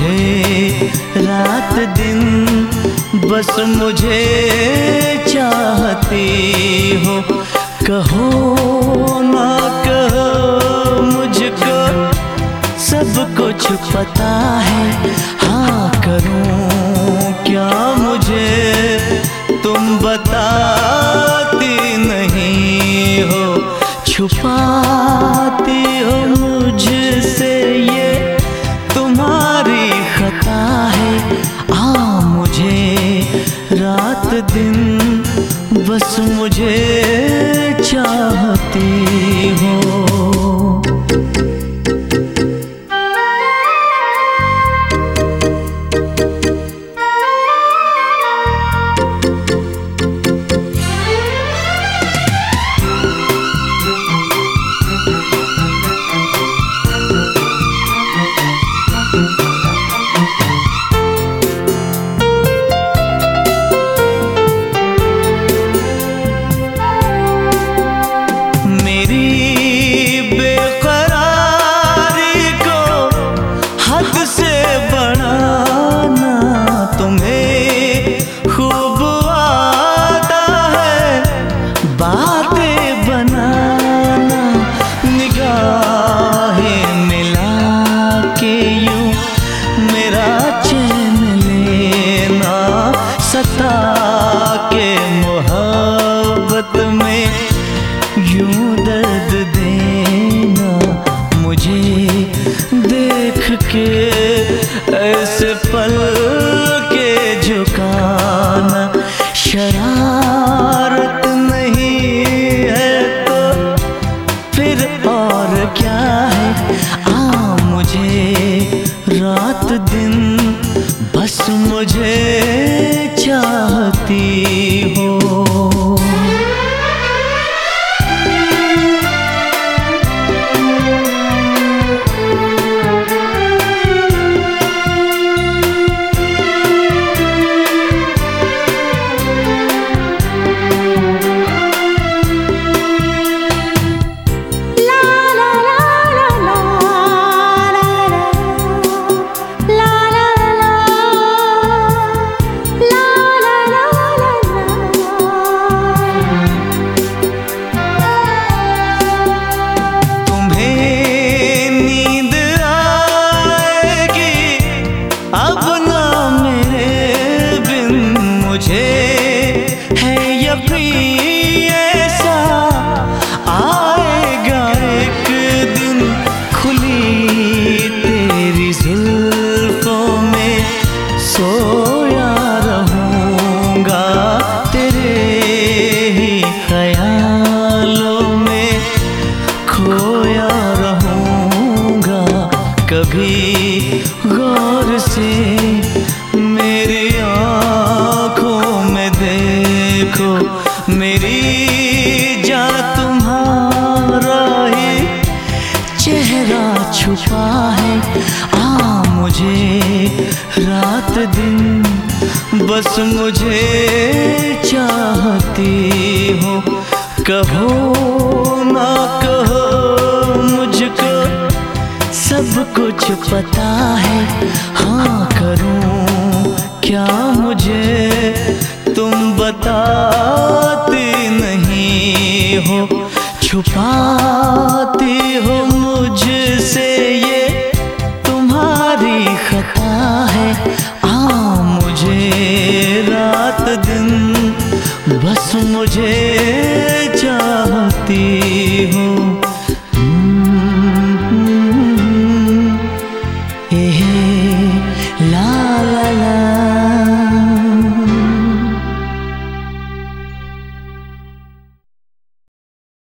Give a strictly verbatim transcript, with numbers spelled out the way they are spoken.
मुझे रात दिन, बस मुझे चाहती हो। कहो ना कहो मुझको सब कुछ पता है, हाँ करूं क्या मुझे तुम बताती नहीं हो। छुपाती हो मुझसे ये तुम्हारी खता है, आ मुझे रात दिन बस मुझे चाहती हो। के मोहब्बत में यूं दर्द देना, मुझे देख के ऐसे पल के झुकाना। शरारत नहीं है तो फिर और क्या है, आ मुझे रात दिन बस मुझे चाहती हो। अब ना मेरे बिन मुझे है यकीन ऐसा आएगा एक दिन, खुली तेरी जुल्फों में सोया रहूँगा, तेरे ही ख्यालों में खोया रहूँगा। कभी गौर से मेरी आँखों में देखो, मेरी जान तुम्हारा ही चेहरा छुपा है, आ मुझे रात दिन बस मुझे चाहती हो। कहो ना कहो मुझको सब कुछ पता है, हाँ करूं क्या मुझे तुम बताती नहीं हो। छुपा